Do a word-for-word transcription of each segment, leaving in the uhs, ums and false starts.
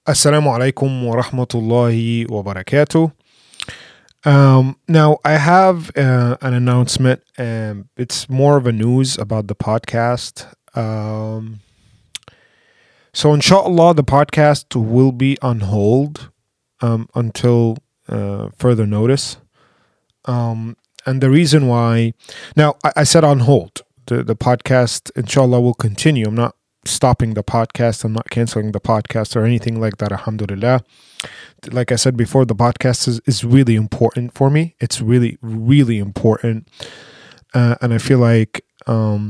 Assalamu alaikum wa rahmatullahi wa barakatuh. Um, now, I have uh, an announcement, and it's more of a news about the podcast. Um, so, inshallah, the podcast will be on hold um, until uh, further notice. Um, and the reason why, now, I, I said on hold. The, the podcast, inshallah, will continue. I'm not stopping the podcast. I'm not canceling the podcast or anything like that. Alhamdulillah. Like I said before, the podcast is, is really important for me. It's really, really important. Uh, and I feel like um,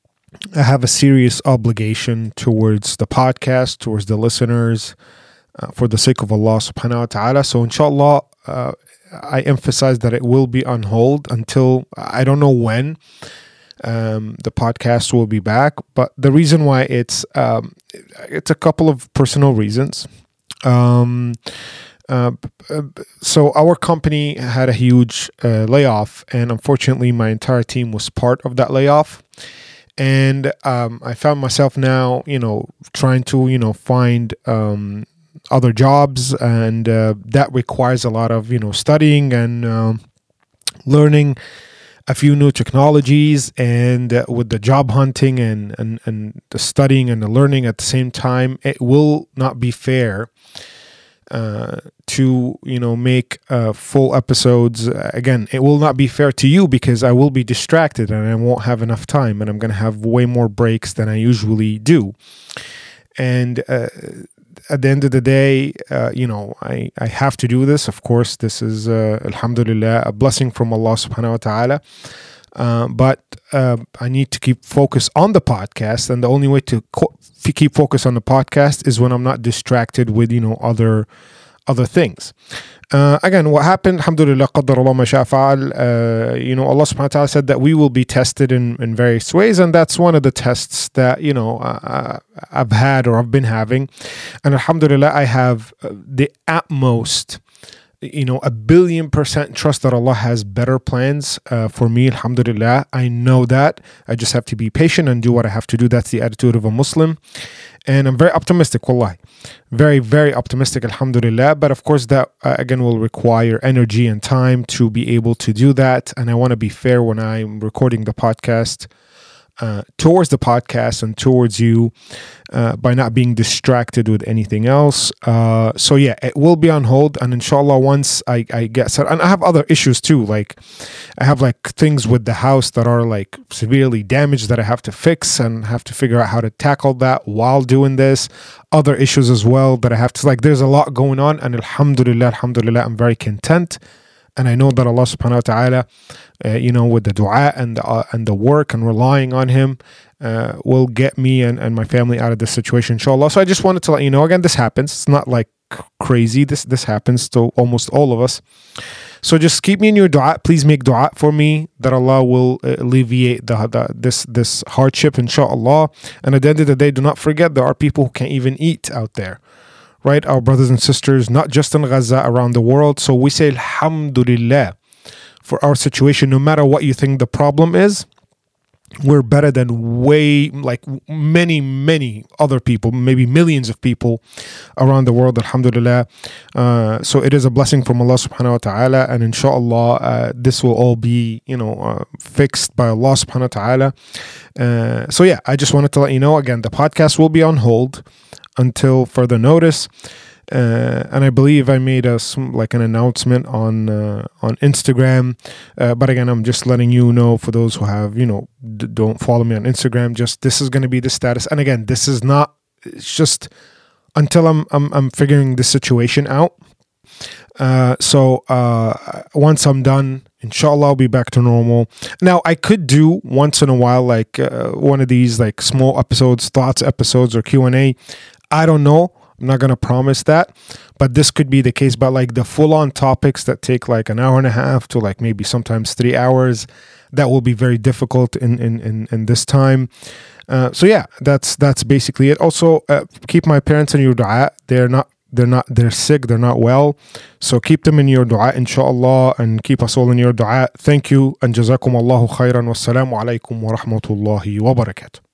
I have a serious obligation towards the podcast, towards the listeners, uh, for the sake of Allah subhanahu wa ta'ala. So inshallah, uh, I emphasize that it will be on hold until, I don't know when, Um, the podcast will be back, but the reason why it's um, it's a couple of personal reasons. Um, uh, so our company had a huge uh, layoff, and unfortunately, my entire team was part of that layoff. And um, I found myself now, you know, trying to, you know, find um, other jobs, and uh, that requires a lot of, you know, studying and uh, learning a few new technologies, and uh, with the job hunting and, and, and the studying and the learning at the same time, it will not be fair uh, to, you know, make uh, full episodes. Again, it will not be fair to you because I will be distracted and I won't have enough time, and I'm going to have way more breaks than I usually do. And uh, at the end of the day, uh, you know, I, I have to do this. Of course, this is, uh, alhamdulillah, a blessing from Allah subhanahu wa ta'ala. Uh, but uh, I need to keep focus on the podcast. And the only way to co- keep focus on the podcast is when I'm not distracted with, you know, other other things. Uh, again, what happened, alhamdulillah, qaddar Allah ma sha'a fa'al, uh, you know, Allah subhanahu wa ta'ala said that we will be tested in, in various ways, and that's one of the tests that, you know, uh, I've had or I've been having. And alhamdulillah, I have the utmost, you know, a billion percent trust that Allah has better plans uh, for me, alhamdulillah. I know that. I just have to be patient and do what I have to do. That's the attitude of a Muslim. And I'm very optimistic, wallahi. Very, very optimistic, alhamdulillah. But of course, that uh, again will require energy and time to be able to do that. And I want to be fair when I'm recording the podcast uh, towards the podcast and towards you uh, by not being distracted with anything else. Uh, so yeah, it will be on hold. And inshallah, once I, I get set, and I have other issues too. Like I have like things with the house that are like severely damaged that I have to fix and have to figure out how to tackle that while doing this. Other issues as well that I have to, like, there's a lot going on, and alhamdulillah, alhamdulillah, I'm very content. And I know that Allah subhanahu wa ta'ala, uh, you know, with the dua and the, uh, and the work and relying on Him, uh, will get me and, and my family out of this situation, inshallah. So I just wanted to let you know, again, this happens. It's not like crazy. This, this happens to almost all of us. So just keep me in your dua. Please make dua for me that Allah will alleviate the, the this this hardship, inshallah. And at the end of the day, do not forget there are people who can't even eat out there, right? Our brothers and sisters, not just in Gaza, around the world. So we say alhamdulillah for our situation. No matter what you think the problem is, we're better than way, like many, many other people, maybe millions of people around the world, alhamdulillah. Uh, so it is a blessing from Allah subhanahu wa ta'ala, and inshallah, uh, this will all be, you know, uh, fixed by Allah subhanahu wa ta'ala. Uh, so yeah, I just wanted to let you know, again, the podcast will be on hold until further notice. Uh, and I believe I made a like an announcement on uh, on Instagram, uh, but again, I'm just letting you know, for those who have, you know, d- don't follow me on Instagram. Just this is going to be the status, and again, this is not. It's just until I'm I'm I'm figuring this situation out. Uh, so uh, once I'm done, inshallah, I'll be back to normal. Now, I could do once in a while, like uh, one of these like small episodes, thoughts episodes, or Q and A. I don't know. I'm not going to promise that, but this could be the case. But like the full-on topics that take like an hour and a half to like maybe sometimes three hours, that will be very difficult in in in, in this time. Uh, so yeah, that's that's basically it. Also, uh, keep my parents in your dua. They're not they're not they're sick. They're not well. So keep them in your dua, inshallah, and keep us all in your dua. Thank you, and jazakum Allahu khairan. Wassalamu alaikum wa rahmatullahi wa barakatuh.